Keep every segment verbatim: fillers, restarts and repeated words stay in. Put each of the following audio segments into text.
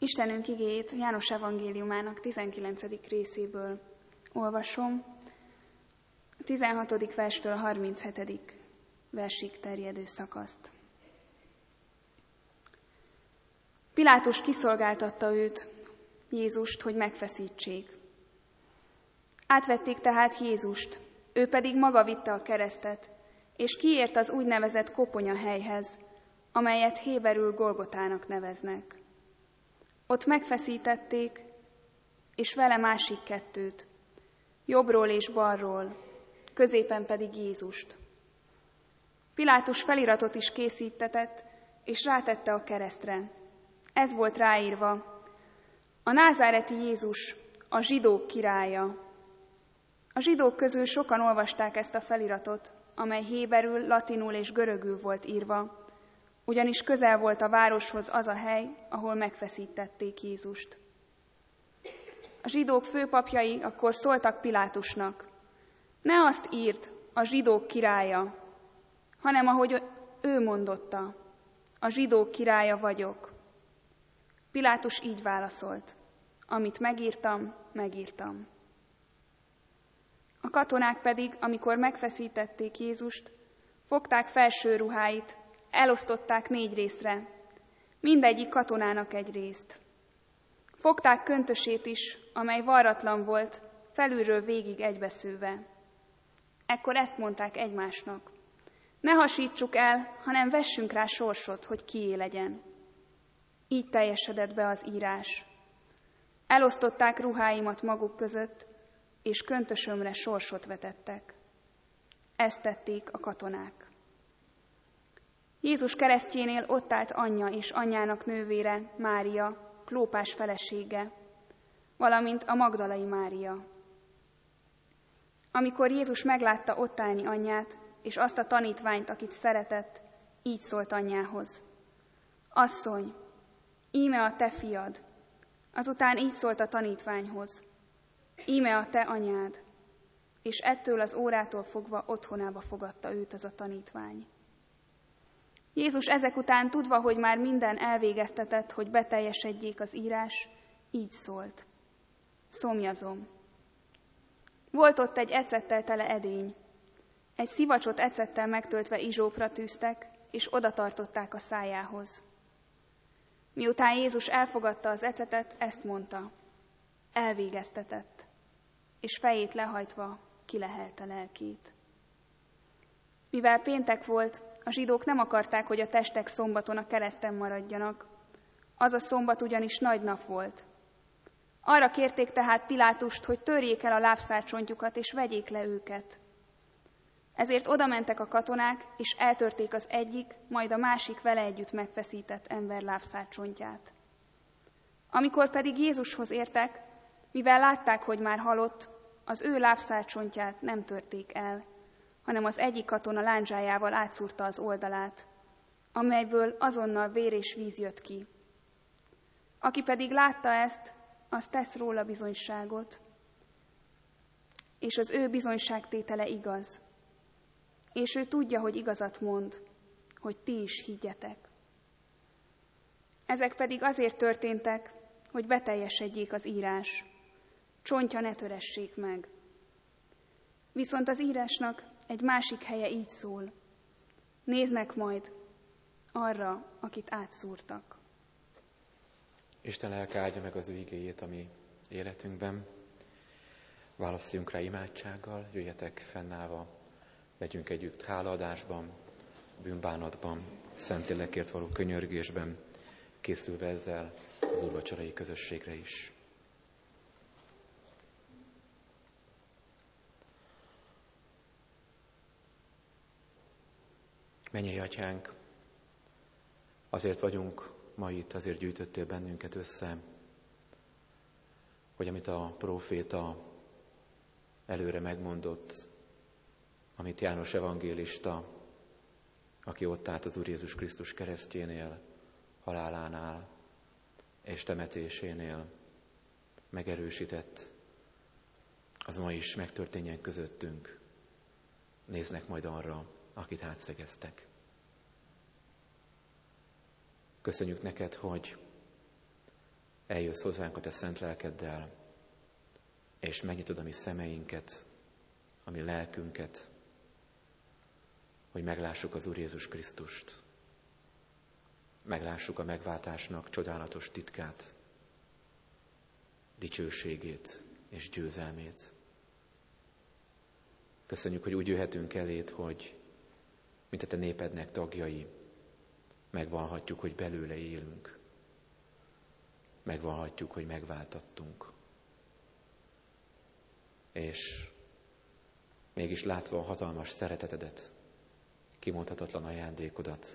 Istenünk igéjét János evangéliumának tizenkilencedik részéből olvasom, a tizenhatodik verstől a harminchetedik versig terjedő szakaszt. Pilátus kiszolgáltatta őt, Jézust, hogy megfeszítsék. Átvették tehát Jézust, ő pedig maga vitte a keresztet, és kiért az úgynevezett koponyahelyhez, amelyet héberül Golgotának neveznek. Ott megfeszítették, és vele másik kettőt, jobbról és balról, középen pedig Jézust. Pilátus feliratot is készítetett, és rátette a keresztre. Ez volt ráírva: a názáreti Jézus, a zsidók királya. A zsidók közül sokan olvasták ezt a feliratot, amely héberül, latinul és görögül volt írva, ugyanis közel volt a városhoz az a hely, ahol megfeszítették Jézust. A zsidók főpapjai akkor szóltak Pilátusnak: ne azt írd, a zsidók királya, hanem ahogy ő mondotta, a zsidók királya vagyok. Pilátus így válaszolt: amit megírtam, megírtam. A katonák pedig, amikor megfeszítették Jézust, fogták felső ruháit, elosztották négy részre, mindegyik katonának egy részt. Fogták köntösét is, amely varratlan volt, felülről végig egybeszőve. Ekkor ezt mondták egymásnak: ne hasítsuk el, hanem vessünk rá sorsot, hogy kié legyen. Így teljesedett be az írás. Elosztották ruháimat maguk között, és köntösömre sorsot vetettek. Ezt tették a katonák. Jézus keresztjénél ott állt anyja és anyjának nővére, Mária, Klópás felesége, valamint a magdalai Mária. Amikor Jézus meglátta ott állni anyját, és azt a tanítványt, akit szeretett, így szólt anyjához: asszony, íme a te fiad. Azután így szólt a tanítványhoz: íme a te anyád. És ettől az órától fogva otthonába fogadta őt az a tanítvány. Jézus ezek után, tudva, hogy már minden elvégeztetett, hogy beteljesedjék az írás, így szólt: szomjazom. Volt ott egy ecettel tele edény. Egy szivacsot ecettel megtöltve izsópra tűztek, és oda tartották a szájához. Miután Jézus elfogadta az ecetet, ezt mondta: elvégeztetett, és fejét lehajtva kilehelte lelkét. Mivel péntek volt, a zsidók nem akarták, hogy a testek szombaton a kereszten maradjanak. Az a szombat ugyanis nagy nap volt. Arra kérték tehát Pilátust, hogy törjék el a lábszárcsontjukat, és vegyék le őket. Ezért odamentek a katonák, és eltörték az egyik, majd a másik vele együtt megfeszített ember lábszárcsontját. Amikor pedig Jézushoz értek, mivel látták, hogy már halott, az ő lábszárcsontját nem törték el, hanem az egyik katona lándzsájával átszúrta az oldalát, amelyből azonnal vér és víz jött ki. Aki pedig látta ezt, az tesz róla bizonyságot, és az ő bizonyságtétele igaz. És ő tudja, hogy igazat mond, hogy ti is higgyetek. Ezek pedig azért történtek, hogy beteljesedjék az írás, csontja ne töressék meg. Viszont az írásnak egy másik helye így szól: néznek majd arra, akit átszúrtak. Isten lelke áldja meg az ő igéjét a mi életünkben. Válasszunk rá imádsággal, jöjjetek fennállva, legyünk együtt hálaadásban, bűnbánatban, Szentlélekért való könyörgésben, készülve ezzel az úrvacsorai közösségre is. Mennyei Atyánk, azért vagyunk ma itt, azért gyűjtöttél bennünket össze, hogy amit a próféta előre megmondott, amit János evangélista, aki ott állt az Úr Jézus Krisztus keresztjénél, halálánál és temetésénél megerősített, az ma is megtörténjen közöttünk. Néznek majd arra, akit átszegeztek. Köszönjük neked, hogy eljössz hozzánk a te szent lelkeddel, és megnyitod a mi szemeinket, a mi lelkünket, hogy meglássuk az Úr Jézus Krisztust, meglássuk a megváltásnak csodálatos titkát, dicsőségét és győzelmét. Köszönjük, hogy úgy jöhetünk eléd, hogy mint a te népednek tagjai, megvallhatjuk, hogy belőle élünk. Megvallhatjuk, hogy megváltattunk. És mégis látva a hatalmas szeretetedet, kimondhatatlan ajándékodat,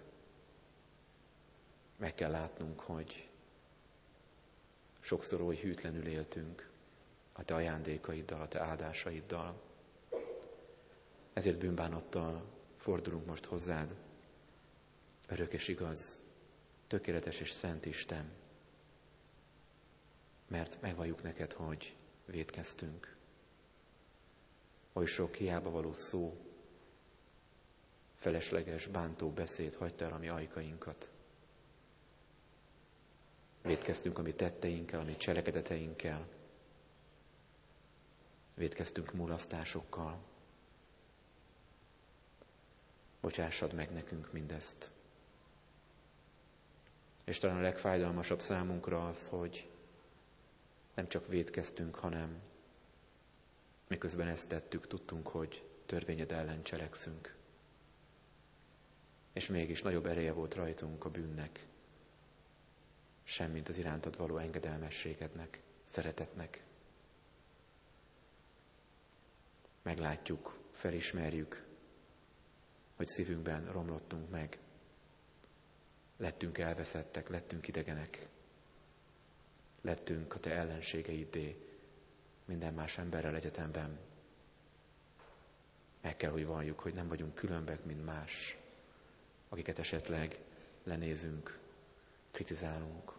meg kell látnunk, hogy sokszor oly hűtlenül éltünk a te ajándékaiddal, a te áldásaiddal. Ezért bűnbánattal fordulunk most hozzád, örök és igaz, tökéletes és szent Isten, mert megvalljuk neked, hogy vétkeztünk. Oly sok hiába való szó, felesleges, bántó beszéd hagyta el a mi ajkainkat. Vétkeztünk a mi tetteinkkel, a mi cselekedeteinkkel. Vétkeztünk mulasztásokkal. Bocsássad meg nekünk mindezt. És talán a legfájdalmasabb számunkra az, hogy nem csak vétkeztünk, hanem miközben ezt tettük, tudtunk, hogy törvényed ellen cselekszünk. És mégis nagyobb ereje volt rajtunk a bűnnek, semmint az irántad való engedelmességednek, szeretetnek. Meglátjuk, felismerjük, hogy szívünkben romlottunk meg. Lettünk elveszettek, lettünk idegenek. Lettünk a te ellenségeiddé minden más emberrel egyetemben. Meg kell, hogy valljuk, hogy nem vagyunk különbek, mint más, akiket esetleg lenézünk, kritizálunk.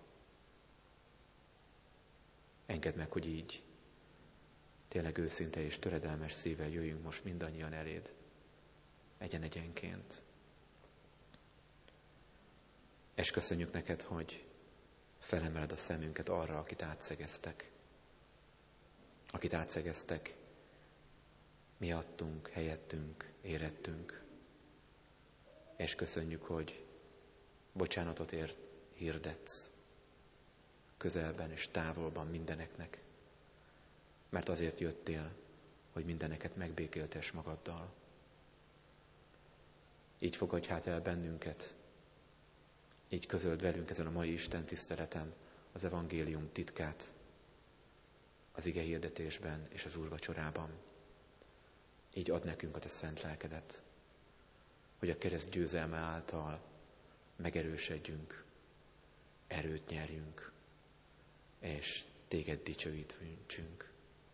Engedd meg, hogy így tényleg őszinte és töredelmes szívvel jöjjünk most mindannyian eléd, egyen-egyenként. És köszönjük neked, hogy felemeled a szemünket arra, akit átszegeztek. Akit átszegeztek, miattunk, helyettünk, érettünk. És köszönjük, hogy bocsánatot ért, hirdetsz közelben és távolban mindeneknek. Mert azért jöttél, hogy mindeneket megbékéltess magaddal. Így fogadj hát el bennünket, így közöld velünk ezen a mai Isten tiszteleten az evangélium titkát, az ige hirdetésben és az úrvacsorában. Így ad nekünk a te szent lelkedet, hogy a kereszt győzelme által megerősödjünk, erőt nyerjünk, és téged dicsőítsünk.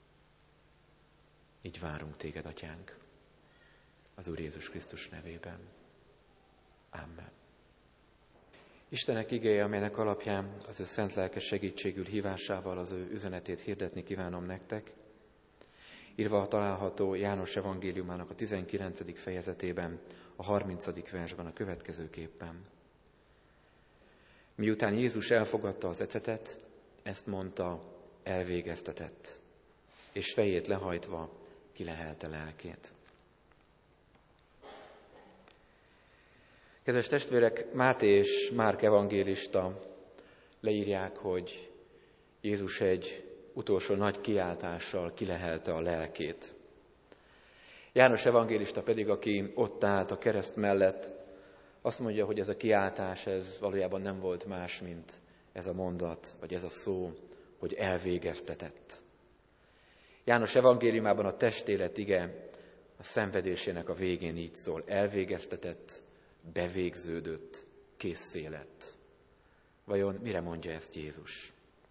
Így várunk téged, atyánk, az Úr Jézus Krisztus nevében. Amen. Istenek igéje, amelynek alapján az ő szent lelke segítségül hívásával az ő üzenetét hirdetni kívánom nektek, írva található János evangéliumának a tizenkilencedik fejezetében, a harmincadik versben a következőképpen. Miután Jézus elfogadta az ecetet, ezt mondta, elvégeztetett, és fejét lehajtva kilehelte lelkét. Kedves testvérek, Máté és Márk evangélista leírják, hogy Jézus egy utolsó nagy kiáltással kilehelte a lelkét. János evangélista pedig, aki ott állt a kereszt mellett, azt mondja, hogy ez a kiáltás, ez valójában nem volt más, mint ez a mondat, vagy ez a szó, hogy elvégeztetett. János evangéliumában a testélet ige a szenvedésének a végén így szól, elvégeztetett, bevégződött, készé lett. Vajon mire mondja ezt Jézus?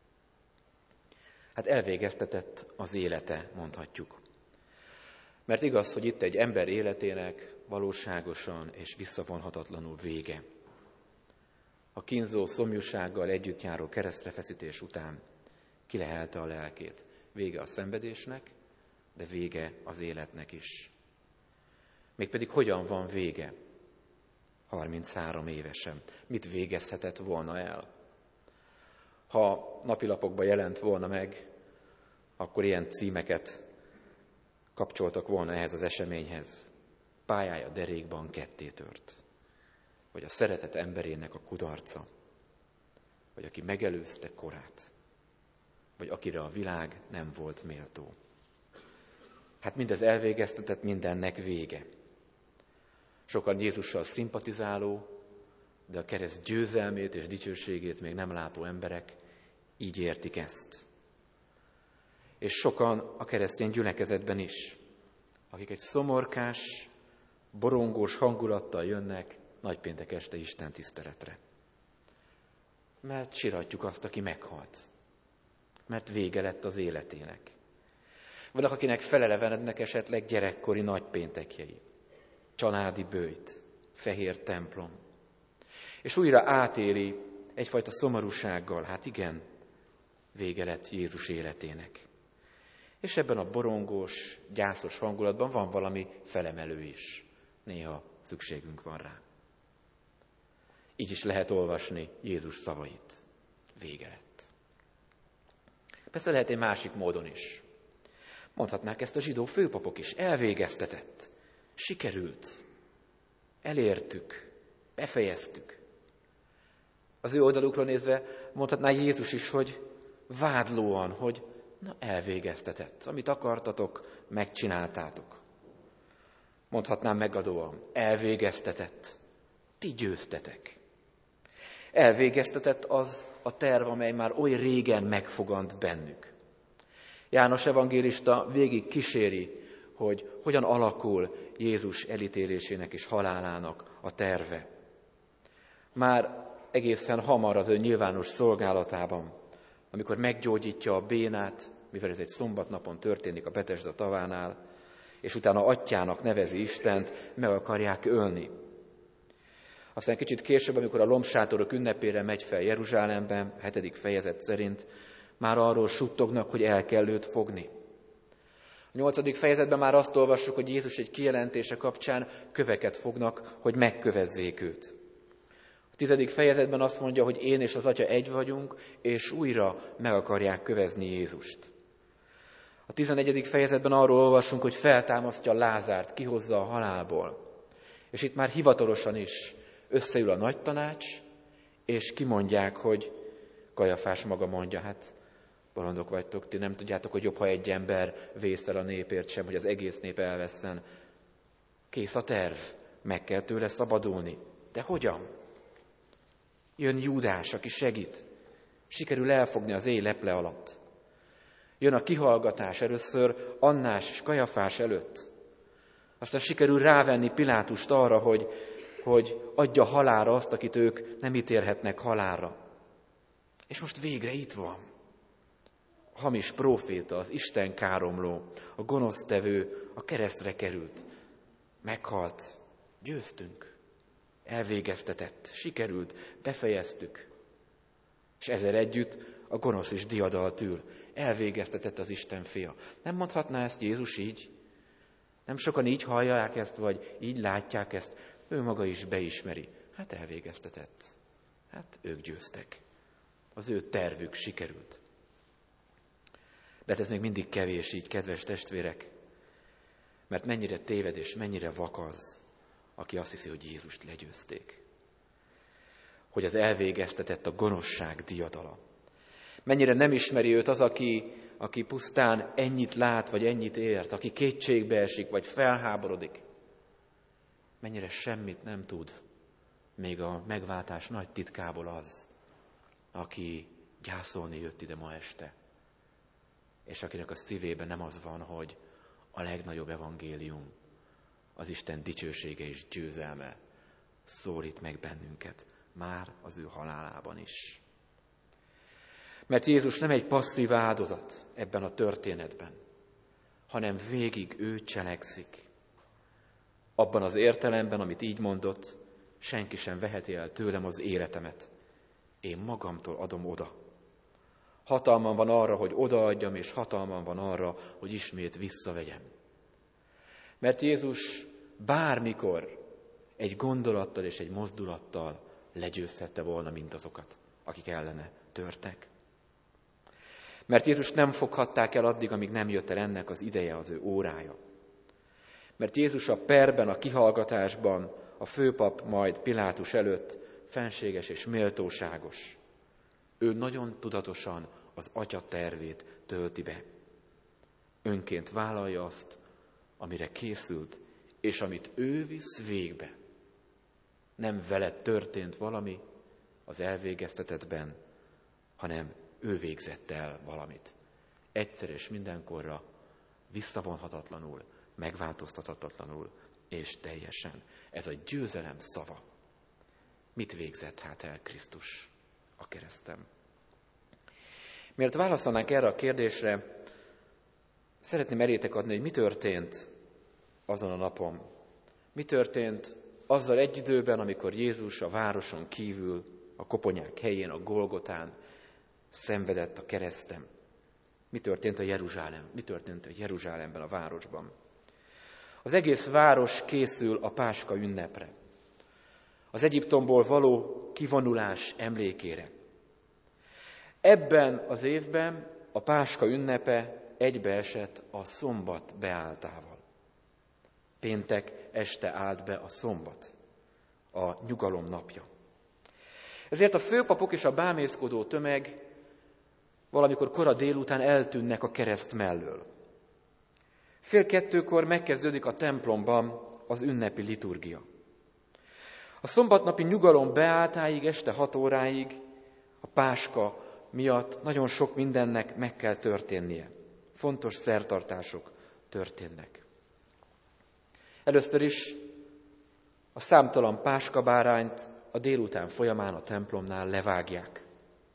Hát elvégeztetett az élete, mondhatjuk. Mert igaz, hogy itt egy ember életének valóságosan és visszavonhatatlanul vége. A kínzó szomjúsággal együtt járó keresztrefeszítés után kilehelte a lelkét. Vége a szenvedésnek, de vége az életnek is. Mégpedig hogyan van vége? harminchárom évesen. Mit végezhetett volna el? Ha napilapokban jelent volna meg, akkor ilyen címeket kapcsoltak volna ehhez az eseményhez. Pályája derékban ketté tört. Vagy a szeretet emberének a kudarca. Vagy aki megelőzte korát. Vagy akire a világ nem volt méltó. Hát mindez elvégeztetett, mindennek vége. Sokan Jézussal szimpatizáló, de a kereszt győzelmét és dicsőségét még nem látó emberek így értik ezt. És sokan a keresztény gyülekezetben is, akik egy szomorkás, borongós hangulattal jönnek nagypéntek este Isten tiszteletre. Mert siratjuk azt, aki meghalt. Mert vége lett az életének. Vannak, akinek felelevenednek esetleg gyerekkori nagypéntekjei. Családi böjt, fehér templom. És újra átéli egyfajta szomorúsággal, hát igen, vége lett Jézus életének. És ebben a borongós, gyászos hangulatban van valami felemelő is. Néha szükségünk van rá. Így is lehet olvasni Jézus szavait. Vége lett. Persze lehet egy másik módon is. Mondhatnák ezt a zsidó főpapok is. Elvégeztetett. Sikerült. Elértük. Befejeztük. Az ő oldalukról nézve mondhatná Jézus is, hogy vádlóan, hogy na elvégeztetett. Amit akartatok, megcsináltátok. Mondhatnám megadóan. Elvégeztetett. Ti győztetek. Elvégeztetett az a terv, amely már oly régen megfogant bennük. János evangélista végig kíséri, hogy hogyan alakul Jézus elítélésének és halálának a terve. Már egészen hamar az ő nyilvános szolgálatában, amikor meggyógyítja a bénát, mivel ez egy szombatnapon történik a Betesda tavánál, és utána atyának nevezi Istent, meg akarják ölni. Aztán kicsit később, amikor a lombsátorok ünnepére megy fel Jeruzsálemben, hetedik fejezet szerint, már arról suttognak, hogy el kell őt fogni. A nyolcadik fejezetben már azt olvassuk, hogy Jézus egy kijelentése kapcsán köveket fognak, hogy megkövezzék őt. A tizedik fejezetben azt mondja, hogy én és az Atya egy vagyunk, és újra meg akarják kövezni Jézust. A tizenegyedik fejezetben arról olvasunk, hogy feltámasztja Lázárt, kihozza a halálból. És itt már hivatalosan is összeül a nagy tanács, és kimondják, hogy Kajafás maga mondja, hát bolondok vagytok, ti nem tudjátok, hogy jobb, ha egy ember vészel a népért sem, hogy az egész nép elvesszen. Kész a terv, meg kell tőle szabadulni. De hogyan? Jön Júdás, aki segít. Sikerül elfogni az éj leple alatt. Jön a kihallgatás először Annás és Kajafás előtt. Aztán sikerül rávenni Pilátust arra, hogy, hogy adja halálra azt, akit ők nem ítélhetnek halálra. És most végre itt van. A hamis próféta, az Isten káromló, a gonosztevő a keresztre került. Meghalt. Győztünk. Elvégeztetett. Sikerült. Befejeztük. És ezzel együtt a gonosz is diadalt ül. Elvégeztetett az Isten fia. Nem mondhatná ezt Jézus így? Nem sokan így hallják ezt, vagy így látják ezt? Ő maga is beismeri. Hát elvégeztetett. Hát ők győztek. Az ő tervük sikerült. De ez még mindig kevés így, kedves testvérek. Mert mennyire téved és mennyire vak az, aki azt hiszi, hogy Jézust legyőzték. Hogy az elvégeztetett a gonoszság diadala. Mennyire nem ismeri őt az, aki, aki pusztán ennyit lát, vagy ennyit ért, aki kétségbe esik, vagy felháborodik. Mennyire semmit nem tud, még a megváltás nagy titkából az, aki gyászolni jött ide ma este, és akinek a szívében nem az van, hogy a legnagyobb evangélium, az Isten dicsősége és győzelme szólít meg bennünket, már az ő halálában is. Mert Jézus nem egy passzív áldozat ebben a történetben, hanem végig ő cselekszik. Abban az értelemben, amit így mondott, senki sem veheti el tőlem az életemet. Én magamtól adom oda. Hatalmam van arra, hogy odaadjam, és hatalmam van arra, hogy ismét visszavegyem. Mert Jézus bármikor egy gondolattal és egy mozdulattal legyőzhette volna mindazokat, akik ellene törtek. Mert Jézus nem foghatták el addig, amíg nem jött el ennek az ideje, az ő órája. Mert Jézus a perben, a kihallgatásban, a főpap majd Pilátus előtt fenséges és méltóságos. Ő nagyon tudatosan az Atya tervét tölti be. Önként vállalja azt, amire készült, és amit ő visz végbe. Nem veled történt valami az elvégeztetetben, hanem ő végzett el valamit. Egyszer és mindenkorra, visszavonhatatlanul, megváltoztathatatlanul és teljesen. Ez a győzelem szava. Mit végzett hát el Krisztus a kereszten? Miért válaszolnánk erre a kérdésre, szeretném elétek adni, hogy mi történt azon a napon. Mi történt azzal egy időben, amikor Jézus a városon kívül, a koponyák helyén, a Golgotán szenvedett a kereszten. Mi történt a Jeruzsálem? Mi történt a Jeruzsálemben, a városban? Az egész város készül a Páska ünnepre. Az Egyiptomból való kivonulás emlékére. Ebben az évben a Páska ünnepe egybeesett a szombat beáltával. Péntek este állt be a szombat, a nyugalom napja. Ezért a főpapok és a bámészkodó tömeg valamikor kora délután eltűnnek a kereszt mellől. Fél kettőkor megkezdődik a templomban az ünnepi liturgia. A szombatnapi nyugalom beáltáig, este hat óráig a Páska miatt nagyon sok mindennek meg kell történnie. Fontos szertartások történnek. Először is a számtalan páskabárányt a délután folyamán a templomnál levágják.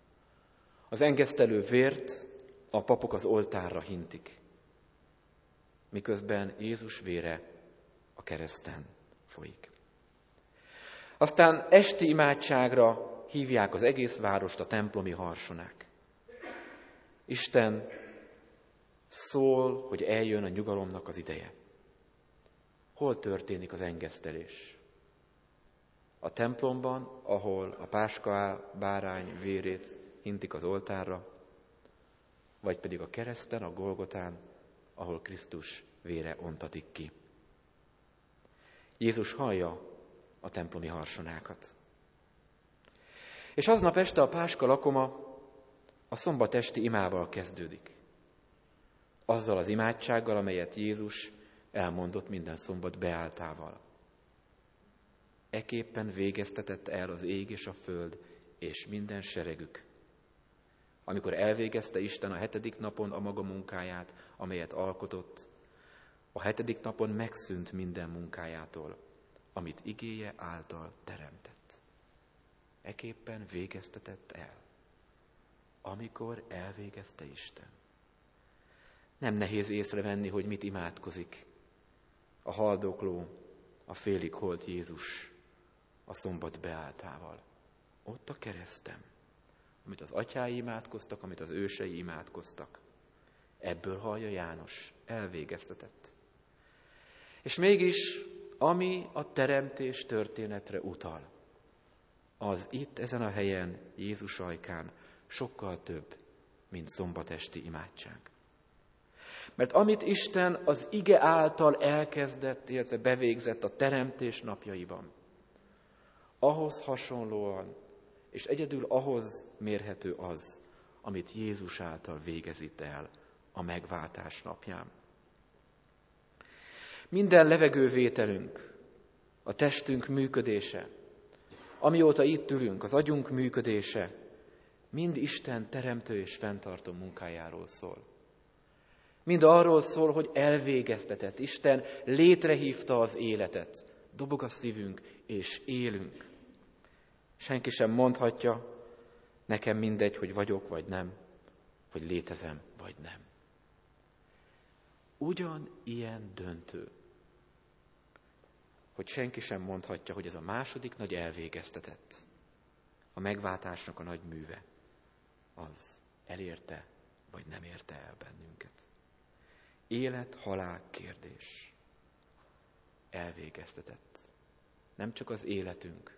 Az engesztelő vért a papok az oltárra hintik, miközben Jézus vére a kereszten folyik. Aztán esti imádságra hívják az egész várost a templomi harsonák. Isten szól, hogy eljön a nyugalomnak az ideje. Hol történik az engesztelés? A templomban, ahol a páska bárány vérét hintik az oltárra, vagy pedig a kereszten, a Golgotán, ahol Krisztus vére ontatik ki. Jézus hallja a templomi harsonákat. És aznap este a Páska lakoma a szombat esti imával kezdődik. Azzal az imádsággal, amelyet Jézus elmondott minden szombat beáltával. Eképpen végeztetett el az ég és a föld, és minden seregük. Amikor elvégezte Isten a hetedik napon a maga munkáját, amelyet alkotott, a hetedik napon megszűnt minden munkájától, amit igéje által teremtett. Eképpen végeztetett el, amikor elvégezte Isten. Nem nehéz észrevenni, hogy mit imádkozik a haldokló, a félig holt Jézus a szombat beáltával. Ott a kereszten, amit az atyái imádkoztak, amit az ősei imádkoztak. Ebből hallja János, elvégeztetett. És mégis, ami a teremtés történetre utal, az itt, ezen a helyen, Jézus ajkán sokkal több, mint szombatesti imádság. Mert amit Isten az ige által elkezdett, illetve bevégzett a teremtés napjaiban, ahhoz hasonlóan, és egyedül ahhoz mérhető az, amit Jézus által végezít el a megváltás napján. Minden levegővételünk, a testünk működése, amióta itt ülünk, az agyunk működése, mind Isten teremtő és fenntartó munkájáról szól. Mind arról szól, hogy elvégeztetett. Isten létrehívta az életet. Dobog a szívünk, és élünk. Senki sem mondhatja, nekem mindegy, hogy vagyok, vagy nem, hogy létezem, vagy nem. Ugyan ilyen döntő, hogy senki sem mondhatja, hogy ez a második nagy elvégeztetett, a megváltásnak a nagy műve, az elérte, vagy nem érte el bennünket. Élet-halál kérdés. Elvégeztetett. Nem csak az életünk,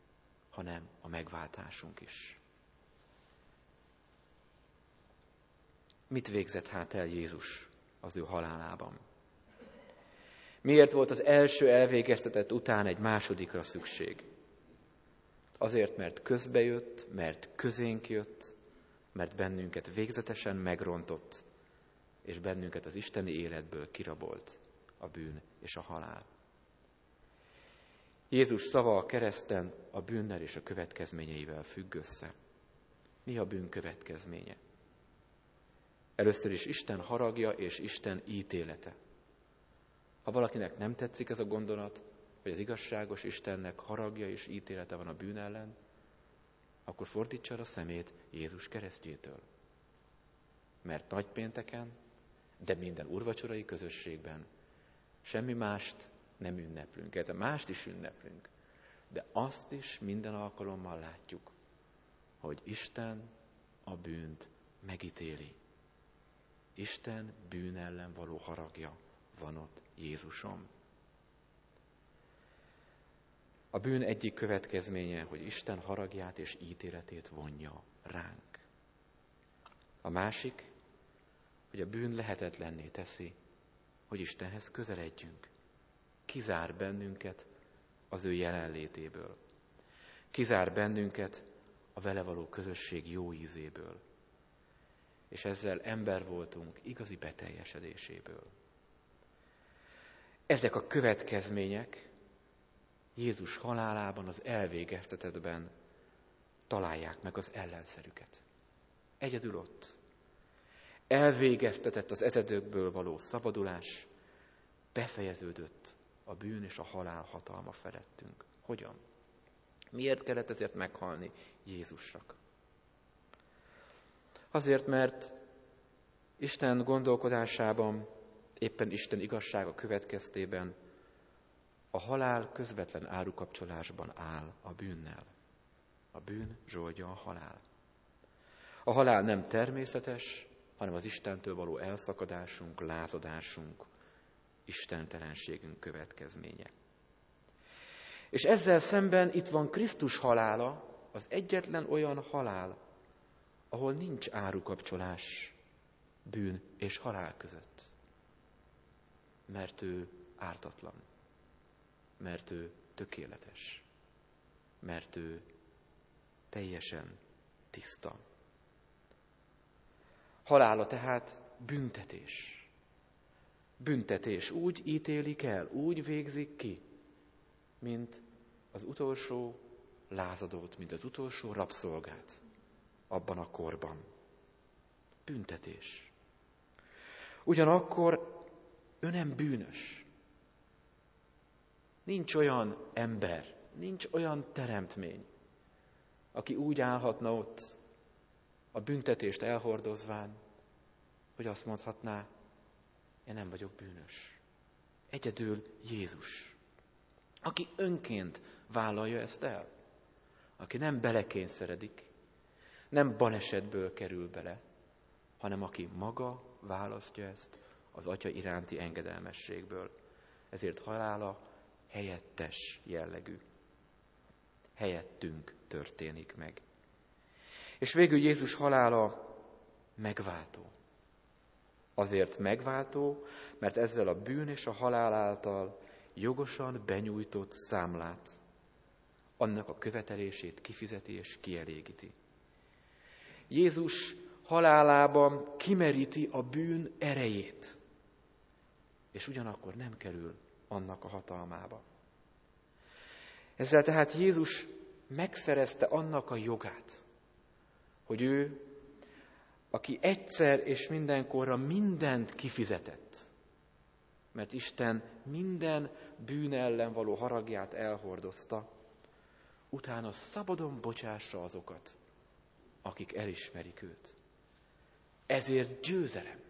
hanem a megváltásunk is. Mit végzett hát el Jézus az ő halálában? Miért volt az első elvégeztetett után egy másodikra szükség? Azért, mert közbejött, mert közénk jött, mert bennünket végzetesen megrontott, és bennünket az isteni életből kirabolt a bűn és a halál. Jézus szava a kereszten a bűnnel és a következményeivel függ össze. Mi a bűn következménye? Először is Isten haragja és Isten ítélete. Ha valakinek nem tetszik ez a gondolat, hogy az igazságos Istennek haragja és ítélete van a bűn ellen, akkor fordítsa a szemét Jézus keresztjétől. Mert nagypénteken, de minden úrvacsorai közösségben semmi mást nem ünneplünk. Ez a mást is ünneplünk, de azt is minden alkalommal látjuk, hogy Isten a bűnt megítéli. Isten bűn ellen való haragja van ott Jézuson. A bűn egyik következménye, hogy Isten haragját és ítéletét vonja ránk. A másik, hogy a bűn lehetetlenné teszi, hogy Istenhez közeledjünk. Kizár bennünket az ő jelenlétéből. Kizár bennünket a vele való közösség jó ízéből. És ezzel ember voltunk igazi beteljesedéséből. Ezek a következmények Jézus halálában, az elvégeztetetben találják meg az ellenszerüket. Egyedül ott. Elvégeztetett az ezedökből való szabadulás, befejeződött a bűn és a halál hatalma felettünk. Hogyan? Miért kellett ezért meghalni Jézusnak? Azért, mert Isten gondolkodásában, éppen Isten igazsága következtében a halál közvetlen árukapcsolásban áll a bűnnel. A bűn zsoldja a halál. A halál nem természetes, hanem az Istentől való elszakadásunk, lázadásunk, istentelenségünk következménye. És ezzel szemben itt van Krisztus halála, az egyetlen olyan halál, ahol nincs árukapcsolás bűn és halál között. Mert ő ártatlan. Mert ő tökéletes. Mert ő teljesen tiszta. Halála tehát büntetés. Büntetés úgy ítélik el, úgy végzik ki, mint az utolsó lázadót, mint az utolsó rabszolgát abban a korban. Büntetés. Ugyanakkor ő nem bűnös. Nincs olyan ember, nincs olyan teremtmény, aki úgy állhatna ott a büntetést elhordozván, hogy azt mondhatná, én nem vagyok bűnös. Egyedül Jézus, aki önként vállalja ezt el, aki nem belekényszeredik, nem balesetből kerül bele, hanem aki maga választja ezt az Atya iránti engedelmességből. Ezért halála helyettes jellegű. Helyettünk történik meg. És végül Jézus halála megváltó. Azért megváltó, mert ezzel a bűn és a halál által jogosan benyújtott számlát, annak a követelését kifizeti és kielégíti. Jézus halálában kimeríti a bűn erejét, és ugyanakkor nem kerül annak a hatalmába. Ezzel tehát Jézus megszerezte annak a jogát, hogy ő, aki egyszer és mindenkorra mindent kifizetett, mert Isten minden bűn ellen való haragját elhordozta, utána szabadon bocsássa azokat, akik elismerik őt. Ezért győzelem.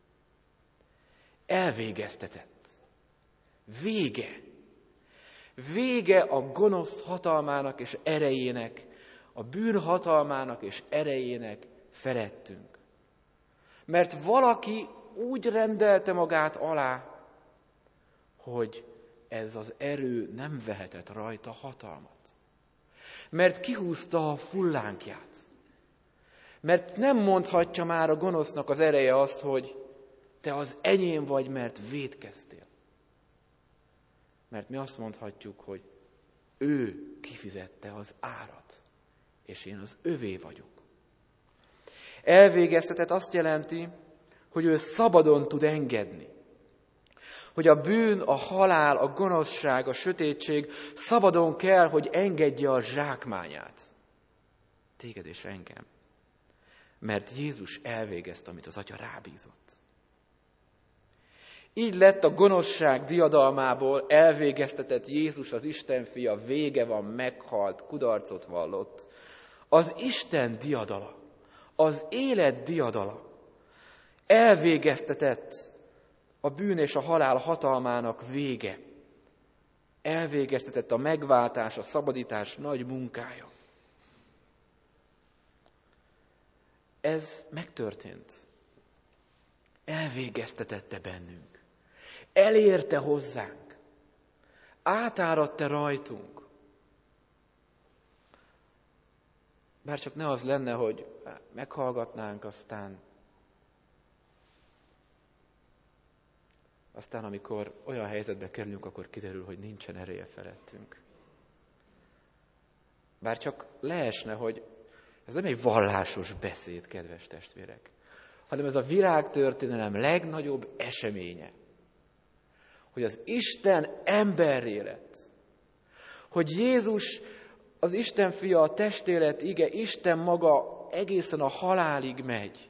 Elvégeztetett. Vége. Vége a gonosz hatalmának és erejének, a bűn hatalmának és erejének felettünk. Mert valaki úgy rendelte magát alá, hogy ez az erő nem vehetett rajta hatalmat. Mert kihúzta a fullánkját. Mert nem mondhatja már a gonosznak az ereje azt, hogy te az enyém vagy, mert vétkeztél. Mert mi azt mondhatjuk, hogy ő kifizette az árat, és én az övé vagyok. Elvégeztetett azt jelenti, hogy ő szabadon tud engedni. Hogy a bűn, a halál, a gonoszság, a sötétség szabadon kell, hogy engedje a zsákmányát. Téged és engem. Mert Jézus elvégezte, amit az Atya rábízott. Így lett a gonoszság diadalmából elvégeztetett Jézus, az Isten fia, vége van, meghalt, kudarcot vallott. Az Isten diadala, az élet diadala elvégeztetett a bűn és a halál hatalmának vége. Elvégeztetett a megváltás, a szabadítás nagy munkája. Ez megtörtént. Elvégeztetette bennünk. Elérte hozzánk. Átáradte rajtunk. Bár csak ne az lenne, hogy meghallgatnánk, aztán aztán amikor olyan helyzetbe kerülünk, akkor kiderül, hogy nincsen ereje felettünk. Bár csak leesne, hogy ez nem egy vallásos beszéd, kedves testvérek, hanem ez a világtörténelem legnagyobb eseménye. Hogy az Isten emberré lett. Hogy Jézus, az Isten fia, a testélet ige, Isten maga egészen a halálig megy.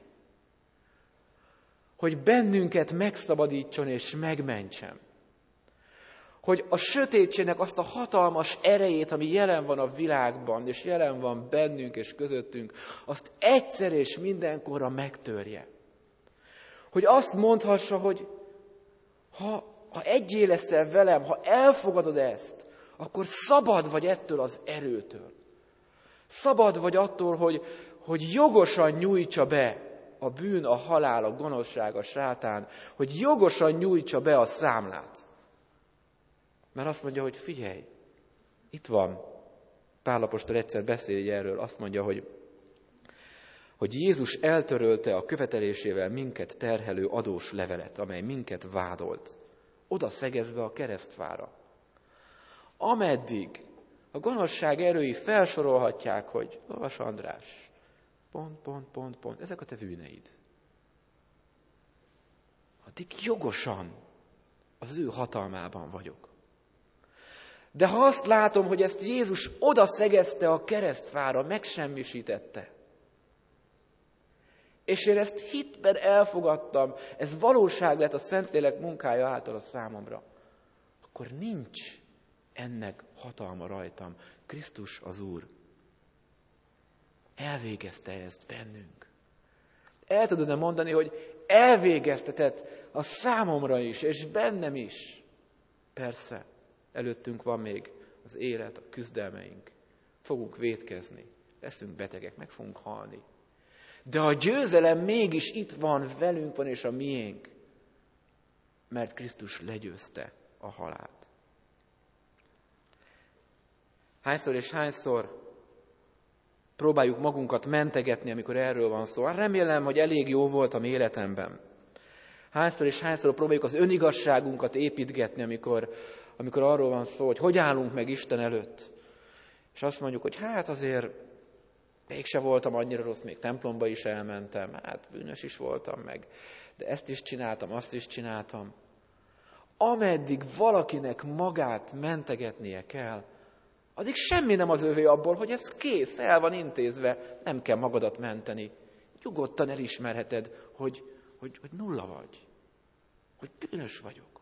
Hogy bennünket megszabadítson és megmentsen. Hogy a sötétségnek azt a hatalmas erejét, ami jelen van a világban, és jelen van bennünk és közöttünk, azt egyszer és mindenkorra megtörje. Hogy azt mondhassa, hogy ha, ha egyé leszel velem, ha elfogadod ezt, akkor szabad vagy ettől az erőtől. Szabad vagy attól, hogy, hogy jogosan nyújtsa be a bűn, a halál, a gonoszság, a sátán, hogy jogosan nyújtsa be a számlát. Mert azt mondja, hogy figyelj, itt van. Pál apostol egyszer beszél erről, azt mondja, hogy, hogy Jézus eltörölte a követelésével minket terhelő adós levelet, amely minket vádolt, oda szegezve a keresztfára. Ameddig a gonoszság erői felsorolhatják, hogy Lovas András, pont, pont, pont, pont, ezek a te bűneid. Addig jogosan az ő hatalmában vagyok. De ha azt látom, hogy ezt Jézus oda szegezte a keresztfára, megsemmisítette, és én ezt hitben elfogadtam, ez valóság lett a Szentlélek munkája által a számomra, akkor nincs ennek hatalma rajtam. Krisztus az Úr. Elvégezte ezt bennünk. El tudod-e mondani, hogy elvégeztetett a számomra is, és bennem is? Persze, előttünk van még az élet, a küzdelmeink. Fogunk vétkezni, leszünk betegek, meg fogunk halni. De a győzelem mégis itt van, velünk van, és a miénk. Mert Krisztus legyőzte a halált. Hányszor és hányszor próbáljuk magunkat mentegetni, amikor erről van szó. Hát remélem, hogy elég jó voltam életemben. Hányszor és hányszor próbáljuk az önigazságunkat építgetni, amikor, amikor arról van szó, hogy hogy állunk meg Isten előtt. És azt mondjuk, hogy hát azért mégse voltam annyira rossz, még templomba is elmentem, hát bűnös is voltam meg, de ezt is csináltam, azt is csináltam. Ameddig valakinek magát mentegetnie kell, addig semmi nem az övé abból, hogy ez kész, el van intézve, nem kell magadat menteni. Nyugodtan elismerheted, hogy, hogy, hogy nulla vagy, hogy bűnös vagyok.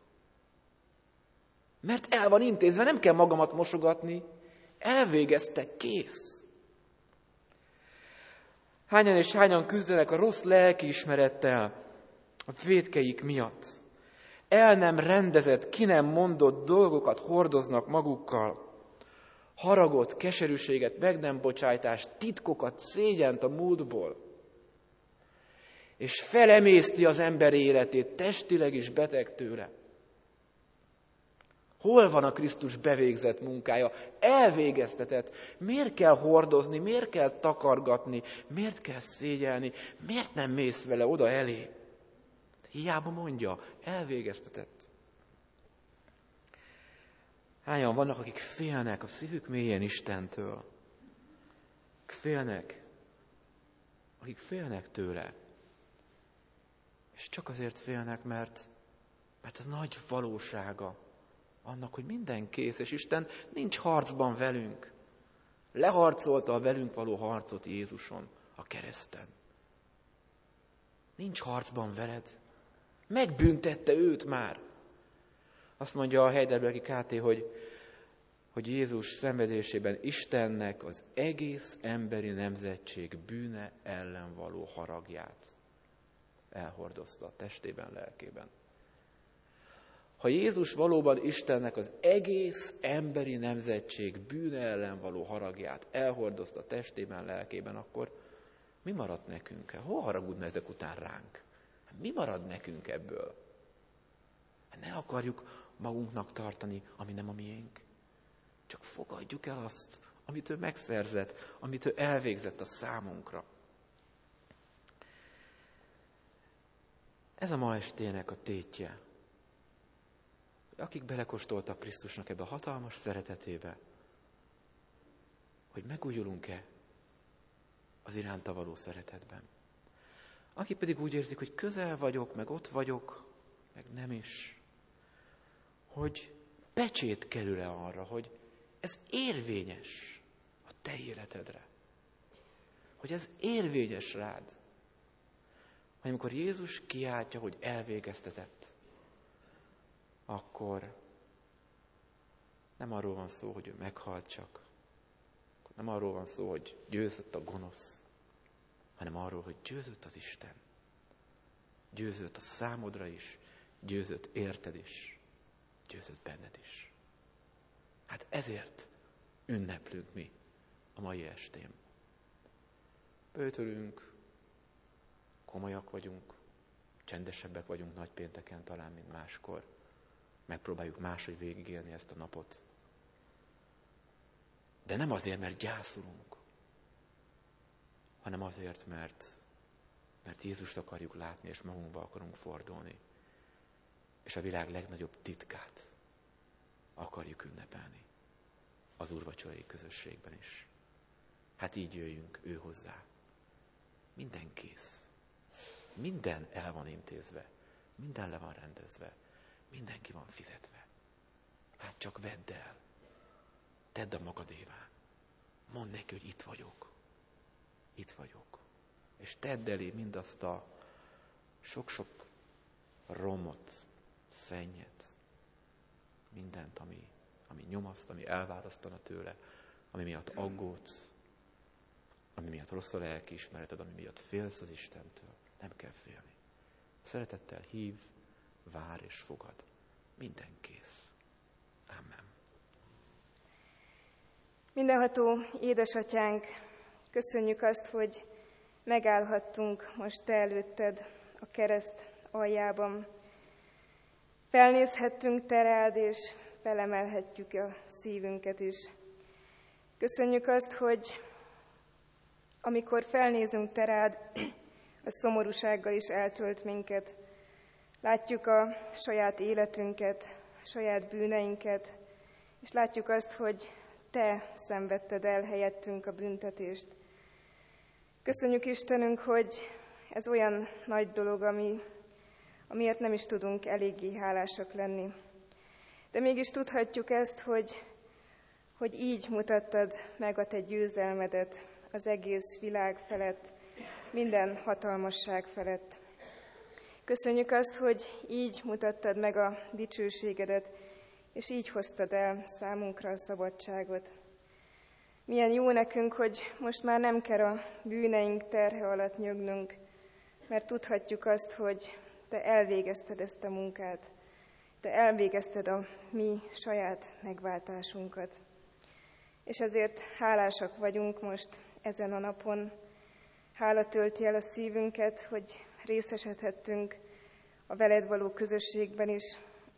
Mert el van intézve, nem kell magamat mosogatni, elvégezte, kész. Hányan és hányan küzdenek a rossz lelkiismerettel, a vétkeik miatt. El nem rendezett, ki nem mondott dolgokat hordoznak magukkal. Haragot, keserűséget, meg nem bocsájtást, titkokat, szégyent a múltból. És felemészti az ember életét, testileg is beteg tőle. Hol van a Krisztus bevégzett munkája? Elvégeztetett. Miért kell hordozni? Miért kell takargatni? Miért kell szégyelni? Miért nem mész vele oda elé? Hiába mondja, elvégeztetett. Hányan vannak, akik félnek a szívük mélyén Istentől? Félnek. Akik félnek tőle. És csak azért félnek, mert, mert az nagy valósága annak, hogy minden kész, és Isten nincs harcban velünk. Leharcolta a velünk való harcot Jézuson, a kereszten. Nincs harcban veled. Megbüntette őt már. Azt mondja a Heidelbergi ká té, hogy, hogy Jézus szenvedésében Istennek az egész emberi nemzetség bűne ellen való haragját elhordozta a testében, lelkében. Ha Jézus valóban Istennek az egész emberi nemzetség bűne ellen való haragját elhordozta a testében, lelkében, akkor mi maradt nekünk? Hol haragudna ezek után ránk? Mi marad nekünk ebből? Ne akarjuk magunknak tartani, ami nem a miénk. Csak fogadjuk el azt, amit ő megszerzett, amit ő elvégzett a számunkra. Ez a ma estének a tétje. Akik belekóstoltak Krisztusnak ebbe a hatalmas szeretetébe, hogy megújulunk-e az iránta való szeretetben. Akik pedig úgy érzik, hogy közel vagyok, meg ott vagyok, meg nem is, hogy pecsét kerül-e arra, hogy ez érvényes a te életedre. Hogy ez érvényes rád. Hogy amikor Jézus kiáltja, hogy elvégeztetett, akkor nem arról van szó, hogy ő meghalt csak. Nem arról van szó, hogy győzött a gonosz, hanem arról, hogy győzött az Isten. Győzött a számodra is, győzött érted is, győzött benned is. Hát ezért ünneplünk mi a mai estén. Böjtölünk, komolyak vagyunk, csendesebbek vagyunk nagypénteken talán, mint máskor. Megpróbáljuk máshogy végigélni ezt a napot. De nem azért, mert gyászolunk, hanem azért, mert, mert Jézust akarjuk látni, és magunkba akarunk fordulni. És a világ legnagyobb titkát akarjuk ünnepelni az úrvacsorai közösségben is. Hát így jöjjünk ő hozzá. Minden kész. Minden el van intézve. Minden le van rendezve. Mindenki van fizetve. Hát csak vedd el. Tedd a magadévá. Mondd neki, hogy itt vagyok. Itt vagyok. És tedd elé mindazt a sok-sok romot, szennyet, mindent, ami, ami nyomaszt, ami elválasztana tőle, ami miatt aggódsz, ami miatt rossz a lelkiismereted, ami miatt félsz az Istentől. Nem kell félni. Szeretettel hív, vár és fogad. Minden kész. Amen. Mindenható édesatyánk, köszönjük azt, hogy megállhattunk most te előtted a kereszt aljában. Felnézhettünk te rád, és felemelhetjük a szívünket is. Köszönjük azt, hogy amikor felnézünk te rád, a szomorúsággal is eltölt minket. Látjuk a saját életünket, a saját bűneinket, és látjuk azt, hogy te szenvedted el helyettünk a büntetést. Köszönjük Istenünk, hogy ez olyan nagy dolog, ami, amiért nem is tudunk eléggé hálásak lenni. De mégis tudhatjuk ezt, hogy, hogy így mutattad meg a te győzelmedet az egész világ felett, minden hatalmasság felett. Köszönjük azt, hogy így mutattad meg a dicsőségedet, és így hoztad el számunkra a szabadságot. Milyen jó nekünk, hogy most már nem kell a bűneink terhe alatt nyögnünk, mert tudhatjuk azt, hogy te elvégezted ezt a munkát, te elvégezted a mi saját megváltásunkat. És ezért hálásak vagyunk most ezen a napon. Hála tölti el a szívünket, hogy részesedhettünk a veled való közösségben is,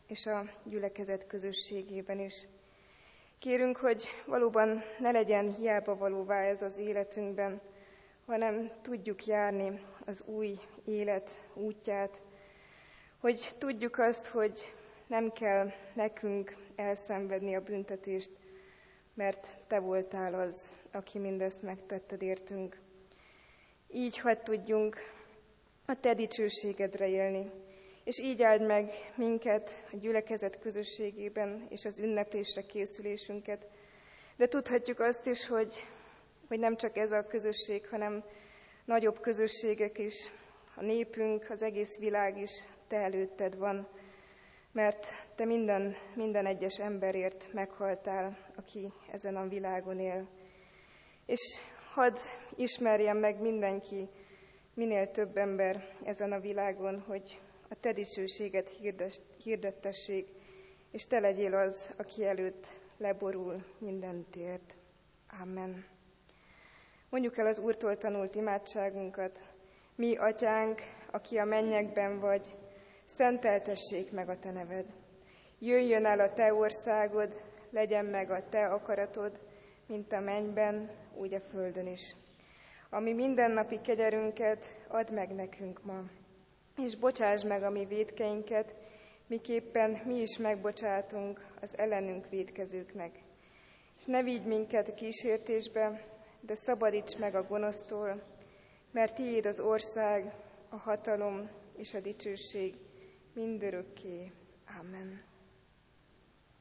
és a gyülekezet közösségében is. Kérünk, hogy valóban ne legyen hiába valóvá ez az életünkben, hanem tudjuk járni az új élet útját, hogy tudjuk azt, hogy nem kell nekünk elszenvedni a büntetést, mert Te voltál az, aki mindezt megtetted értünk. Így hadd tudjunk a Te dicsőségedre élni, és így áld meg minket a gyülekezet közösségében és az ünneplésre készülésünket. De tudhatjuk azt is, hogy, hogy nem csak ez a közösség, hanem nagyobb közösségek is, a népünk, az egész világ is Te előtted van, mert Te minden, minden egyes emberért meghaltál, aki ezen a világon él. És hadd ismerjen meg mindenki, minél több ember ezen a világon, hogy a Te dicsőséget hirdettessék, és Te legyél az, aki előtt leborul minden tért. Amen. Mondjuk el az Úrtól tanult imádságunkat. Mi, Atyánk, aki a mennyekben vagy, szenteltessék meg a Te neved. Jöjjön el a Te országod, legyen meg a Te akaratod, mint a mennyben, úgy a földön is. Ami mindennapi kegyerünket add meg nekünk ma, és bocsásd meg a mi vétkeinket, miképpen mi is megbocsátunk az ellenünk vétkezőknek. És ne vigy minket kísértésbe, de szabadíts meg a gonosztól, mert Tiéd az ország, a hatalom és a dicsőség mindörökké. Amen.